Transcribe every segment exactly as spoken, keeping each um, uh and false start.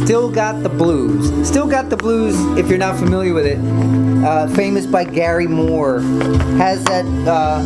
Still Got the Blues. Still Got the Blues, if you're not familiar with it, uh, famous by Gary Moore, has that... Uh,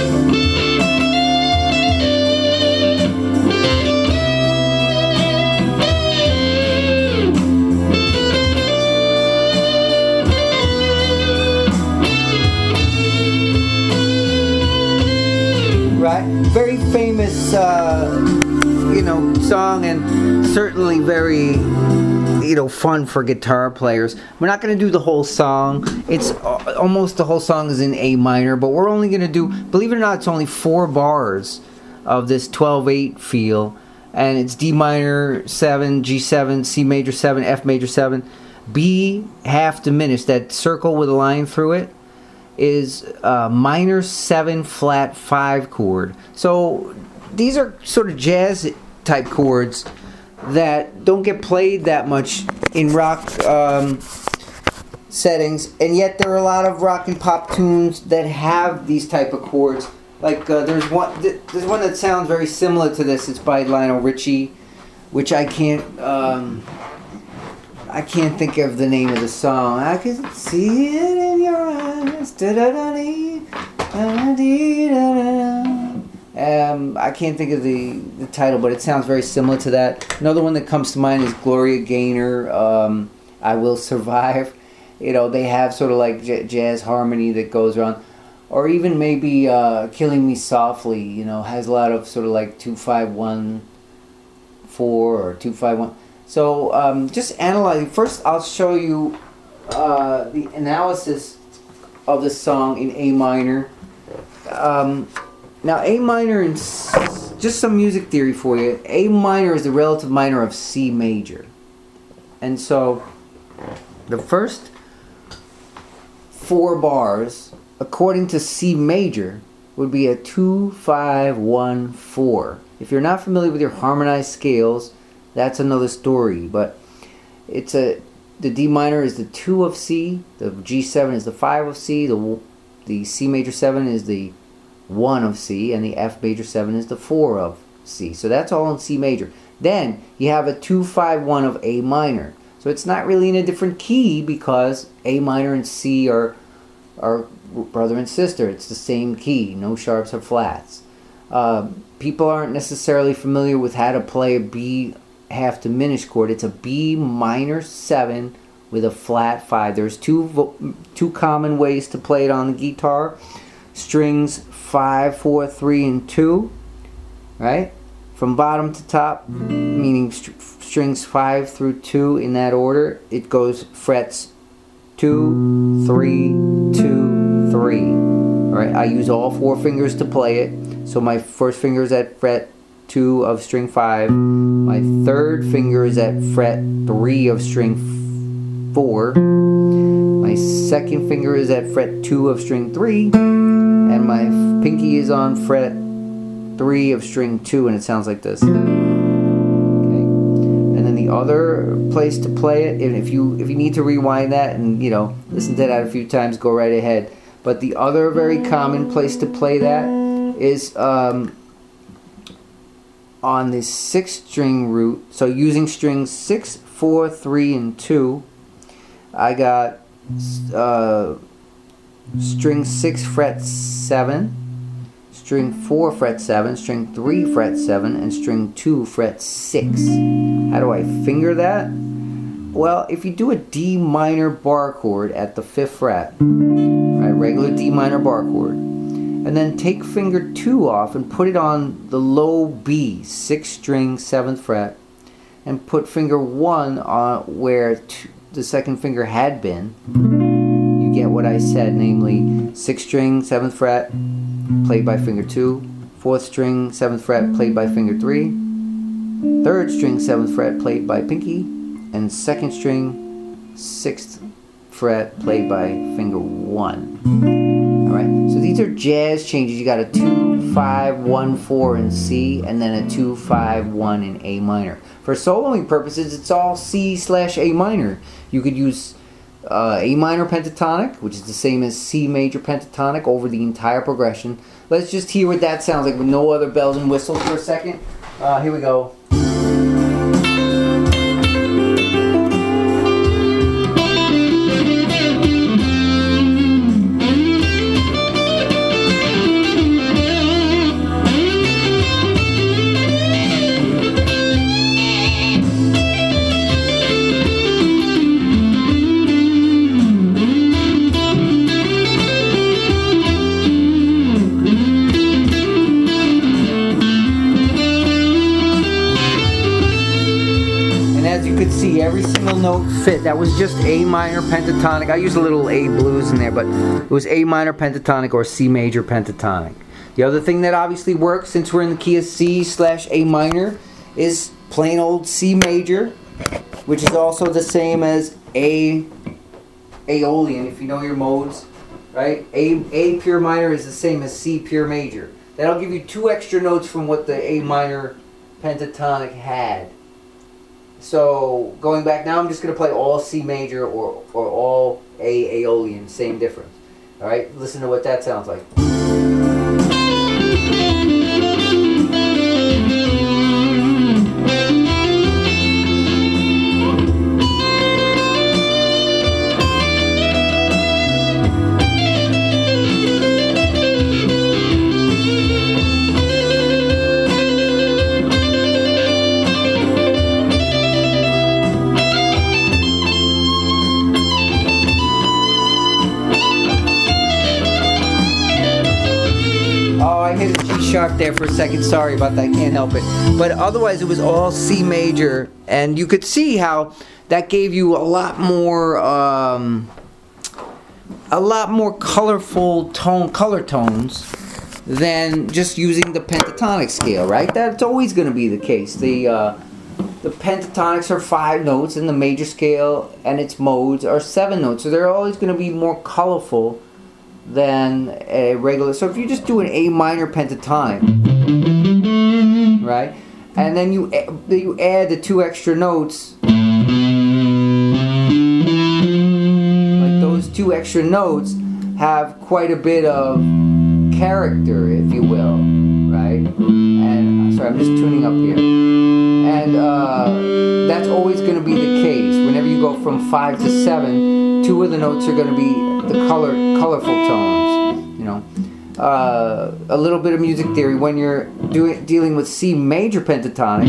right? Very famous, uh, you know, song, and certainly very, you know, fun for guitar players. We're not going to do the whole song. It's uh, almost the whole song is in A minor, but we're only going to do, believe it or not, it's only four bars of this twelve eight feel, and it's D minor seven, G seven, C major seven, F major seven, B half diminished. That circle with a line through it is a minor seven flat five chord. So these are sort of jazz type chords that don't get played that much in rock um, settings, and yet there are a lot of rock and pop tunes that have these type of chords. Like uh, there's one, there's one that sounds very similar to this. It's by Lionel Richie, which I can't. Um, I can't think of the name of the song. I can see it in your eyes. Um, I can't think of the, the title, but it sounds very similar to that. Another one that comes to mind is Gloria Gaynor, um, I Will Survive. You know, they have sort of like j- jazz harmony that goes around. Or even maybe uh, Killing Me Softly, you know, has a lot of sort of like two five one four or two five one. So um, just analyzing. First, I'll show you uh, the analysis of the song in A minor. Um, now, A minor, and s- just some music theory for you. A minor is the relative minor of C major. And so, the first four bars, according to C major, would be a two five one four. If you're not familiar with your harmonized scales, that's another story, but it's a the D minor is the two of C, the G seven is the five of C, the the C major seven is the one of C, and the F major seven is the four of C. So that's all in C major. Then you have a two five one of A minor. So it's not really in a different key because A minor and C are are brother and sister. It's the same key, no sharps or flats. Uh, people aren't necessarily familiar with how to play a B half diminished chord. It's a B minor seven with a flat five. There's two vo- two common ways to play it on the guitar. Strings five, four, three, and two, right? From bottom to top, meaning st- strings five through two in that order. It goes frets two, three, two, three. All right. I use all four fingers to play it. So my first finger is at fret two of string five. My third finger is at fret three of string f- four. My second finger is at fret two of string three. And my f- pinky is on fret three of string two, and it sounds like this. Okay. And then the other place to play it, and if you if you need to rewind that and, you know, listen to that a few times, go right ahead. But the other very common place to play that is um, on the sixth string root. So using strings six, four, three, and two, I got uh, string six fret seven, string four fret seven, string three fret seven, and string two fret six. How do I finger that? Well, if you do a D minor bar chord at the fifth fret, right, regular D minor bar chord, and then take finger two off and put it on the low B, sixth string, seventh fret, and put finger one on where two, the second finger had been, you get what I said, namely sixth string, seventh fret, played by finger two, fourth string, seventh fret, played by finger three, third string, seventh fret, played by pinky, and second string, sixth fret, played by finger one. Alright, so these are jazz changes. You got a two, five, one, four in C, and then a two, five, one in A minor. For soloing purposes, it's all C slash A minor. You could use uh, A minor pentatonic, which is the same as C major pentatonic, over the entire progression. Let's just hear what that sounds like with no other bells and whistles for a second. Uh, here we go. as you could see, every single note fit. That was just A minor pentatonic. I used a little A blues in there, but it was A minor pentatonic or C major pentatonic. The other thing that obviously works, since we're in the key of C slash A minor, is plain old C major, which is also the same as A Aeolian, if you know your modes, right? A, A pure minor is the same as C pure major. That'll give you two extra notes from what the A minor pentatonic had. So going back now, I'm just going to play all C major or, or all A Aeolian, same difference. Alright, listen to what that sounds like. Sharp there for a second, sorry about that, can't help it. But otherwise it was all C major, and you could see how that gave you a lot more um, a lot more colorful tone color tones than just using the pentatonic scale, right? That's always going to be the case. The uh, the pentatonics are five notes and the major scale and its modes are seven notes, so they're always going to be more colorful than a regular. So if you just do an A minor pentatonic, right, and then you you add the two extra notes, like those two extra notes have quite a bit of character, if you will, right? And sorry, I'm just tuning up here, and uh, that's always going to be the case. Whenever you go from five to seven, two of the notes are going to be the color, colorful tones, you know. Uh, a little bit of music theory. When you're doing dealing with C major pentatonic,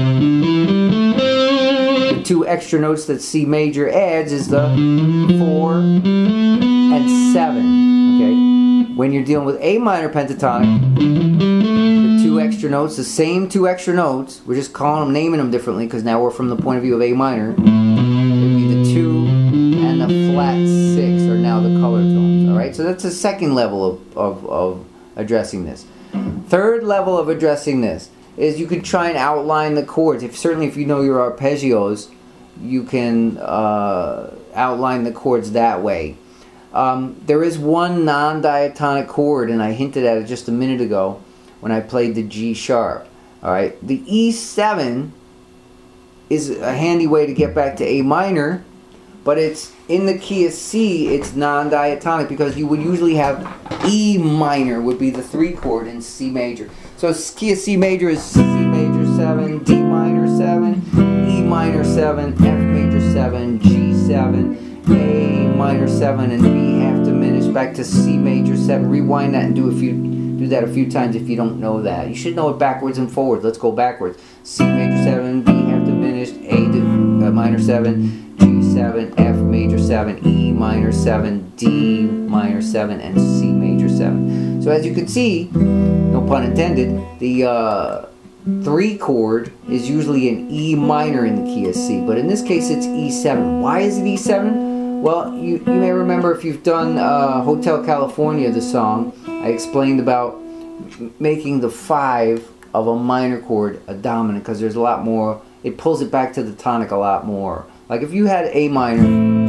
the two extra notes that C major adds is the four and seven. Okay. When you're dealing with A minor pentatonic, the two extra notes, the same two extra notes, we're just calling them, naming them differently because now we're from the point of view of A minor. It'd be the two and the flat six are now the color tones. All right, so that's the second level of, of, of addressing this. Third level of addressing this is you could try and outline the chords. If certainly if you know your arpeggios, you can uh, outline the chords that way. Um, there is one non-diatonic chord, and I hinted at it just a minute ago when I played the G sharp. All right, the E seven is a handy way to get back to A minor, but it's in the key of C, it's non-diatonic because you would usually have E minor would be the three chord in C major. So key of C major is C major seven, D minor seven, E minor seven, F major seven, G seven, A minor seven, and B half diminished back to C major seven. Rewind that and do a few do that a few times if you don't know that. You should know it backwards and forwards. Let's go backwards. C major seven, B half diminished, A uh, minor seven, G seven, F major seven, E minor seven, D minor seven, and C major seven. So as you can see, no pun intended, the uh, three chord is usually an E minor in the key of C, but in this case it's E seven. Why is it E seven? Well, you, you may remember if you've done uh, Hotel California, the song, I explained about making the five of a minor chord a dominant because there's a lot more, it pulls it back to the tonic a lot more. Like if you had A minor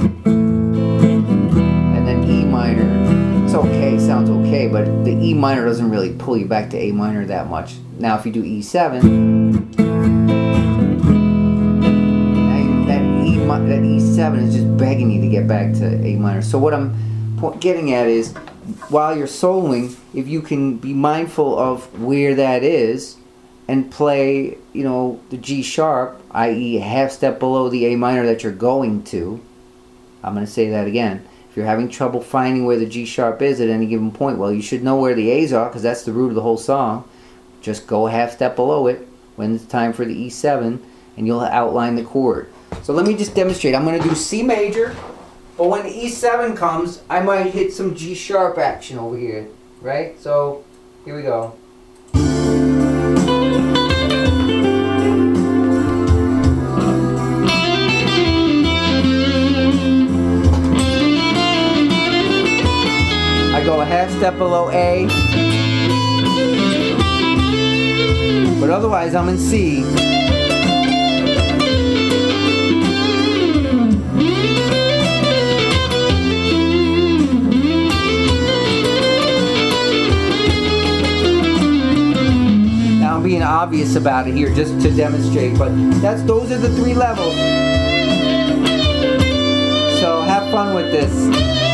and then E minor, it's okay, sounds okay, but the E minor doesn't really pull you back to A minor that much. Now if you do E seven, that E, that E seven is just begging you to get back to A minor. So what I'm getting at is, while you're soloing, if you can be mindful of where that is and play, you know, the G sharp, that is a half step below the A minor that you're going to. I'm going to say that again. If you're having trouble finding where the G sharp is at any given point, well, you should know where the A's are because that's the root of the whole song. Just go a half step below it when it's time for the E seven and you'll outline the chord. So let me just demonstrate. I'm going to do C major, but when the E seven comes, I might hit some G sharp action over here, right? So here we go. step below A. But otherwise, I'm in C. Now I'm being obvious about it here just to demonstrate, but that's those are the three levels. So have fun with this.